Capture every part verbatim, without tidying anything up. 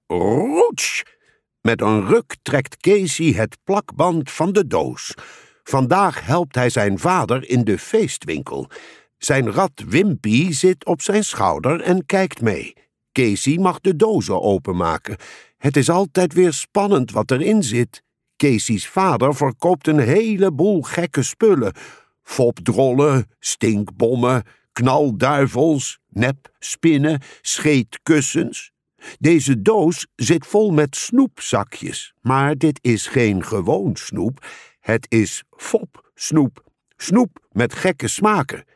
Roets! Met een ruk trekt Casey het plakband van de doos. Vandaag helpt hij zijn vader in de feestwinkel. Zijn rat Wimpy zit op zijn schouder en kijkt mee. Casey mag de dozen openmaken. Het is altijd weer spannend wat erin zit. Casey's vader verkoopt een heleboel gekke spullen. Fopdrollen, stinkbommen, knalduivels, nepspinnen, scheetkussens. Deze doos zit vol met snoepzakjes, maar dit is geen gewoon snoep. Het is fopsnoep, snoep met gekke smaken.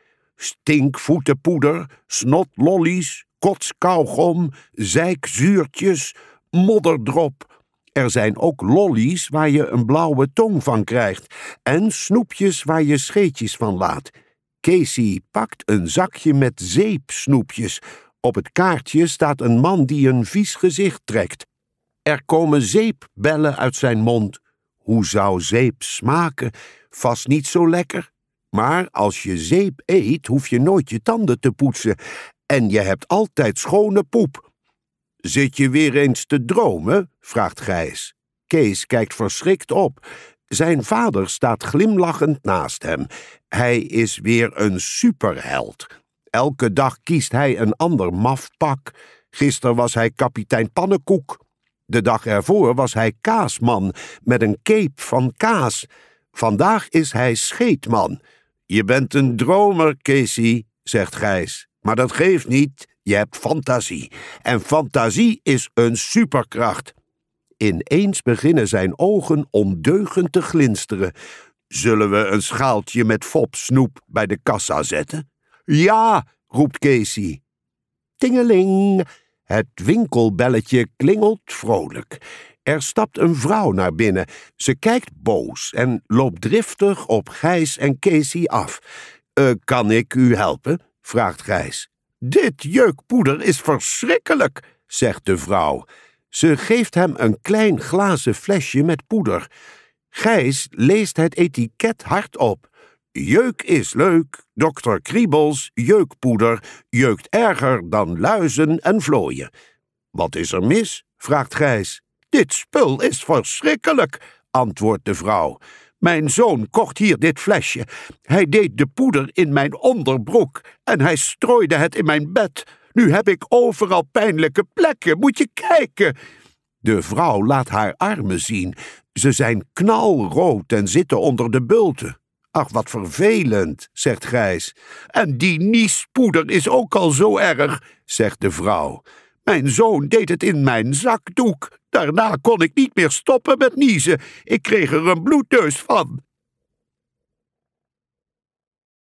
Stinkvoetenpoeder, snotlollies, kotskauwgom, zeikzuurtjes, modderdrop. Er zijn ook lollies waar je een blauwe tong van krijgt en snoepjes waar je scheetjes van laat. Casey pakt een zakje met zeepsnoepjes. Op het kaartje staat een man die een vies gezicht trekt. Er komen zeepbellen uit zijn mond. Hoe zou zeep smaken? Vast niet zo lekker. Maar als je zeep eet, hoef je nooit je tanden te poetsen. En je hebt altijd schone poep. Zit je weer eens te dromen? Vraagt Gijs. Kees kijkt verschrikt op. Zijn vader staat glimlachend naast hem. Hij is weer een superheld. Elke dag kiest hij een ander maf pak. Gisteren was hij kapitein Pannenkoek. De dag ervoor was hij kaasman met een cape van kaas. Vandaag is hij scheetman. Je bent een dromer, Casey, zegt Gijs. Maar dat geeft niet, je hebt fantasie. En fantasie is een superkracht. Ineens beginnen zijn ogen ondeugend te glinsteren. Zullen we een schaaltje met fopsnoep bij de kassa zetten? Ja, roept Casey. Tingeling! Het winkelbelletje klingelt vrolijk. Er stapt een vrouw naar binnen. Ze kijkt boos en loopt driftig op Gijs en Casey af. Uh, kan ik u helpen? Vraagt Gijs. Dit jeukpoeder is verschrikkelijk, zegt de vrouw. Ze geeft hem een klein glazen flesje met poeder. Gijs leest het etiket hardop. Jeuk is leuk, dokter Kriebels, jeukpoeder, jeukt erger dan luizen en vlooien. Wat is er mis? Vraagt Gijs. Dit spul is verschrikkelijk, antwoordt de vrouw. Mijn zoon kocht hier dit flesje. Hij deed de poeder in mijn onderbroek en hij strooide het in mijn bed. Nu heb ik overal pijnlijke plekken, moet je kijken. De vrouw laat haar armen zien. Ze zijn knalrood en zitten onder de bulten. Ach, wat vervelend, zegt Gijs. En die niespoeder is ook al zo erg, zegt de vrouw. Mijn zoon deed het in mijn zakdoek. Daarna kon ik niet meer stoppen met niezen. Ik kreeg er een bloedneus van.